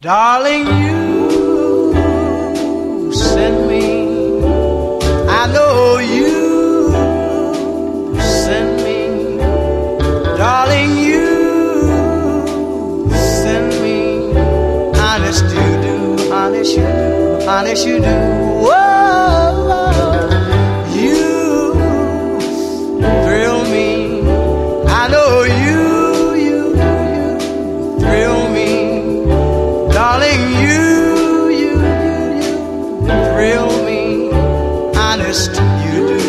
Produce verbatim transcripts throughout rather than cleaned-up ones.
Darling, you send me. I know you send me. Darling, you send me. Honest you do, honest you do, honest you do. Whoa, you thrill me. I know you, you, you thrill me. Darling, you, you, you, you thrill me. Honest you do.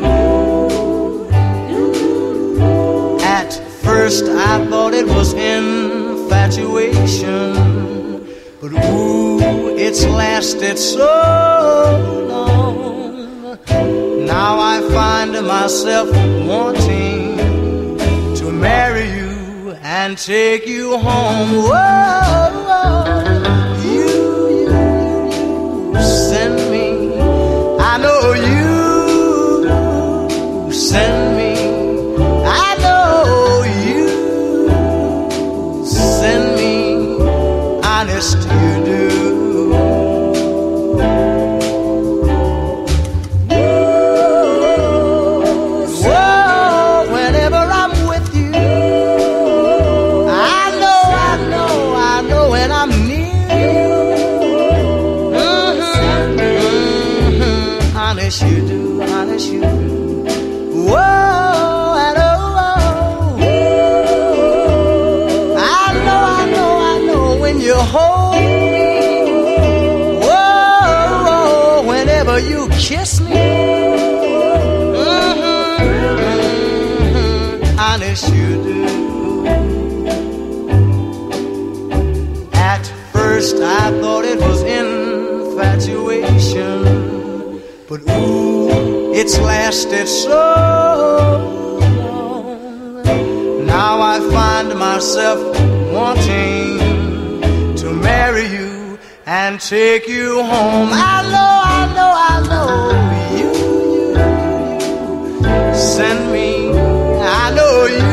At first I thought it was infatuation, but ooh, it's lasted so long. Now I find myself wanting to marry you and take you home. Whoa, you, you, you send me. I know you send me. I know you send me. Honest you do. Whoa, whenever I'm with you, I know, I know, I know when I'm near you. Mm-hmm, mm-hmm. Honest you do, honest you do. Whoa, I know, I know, I know, I know when you hold me. Whoa, whenever you kiss me. Mm-hmm, mm-hmm. Honest you do. At first I thought it was infatuation, but ooh, it's lasted so long. Now I find myself wanting to marry you and take you home. I know, I know, I know you, you, you send me. I know you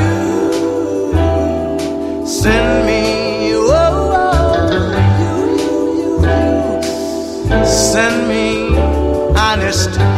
send me. Whoa, you, you, you, you send me. Honest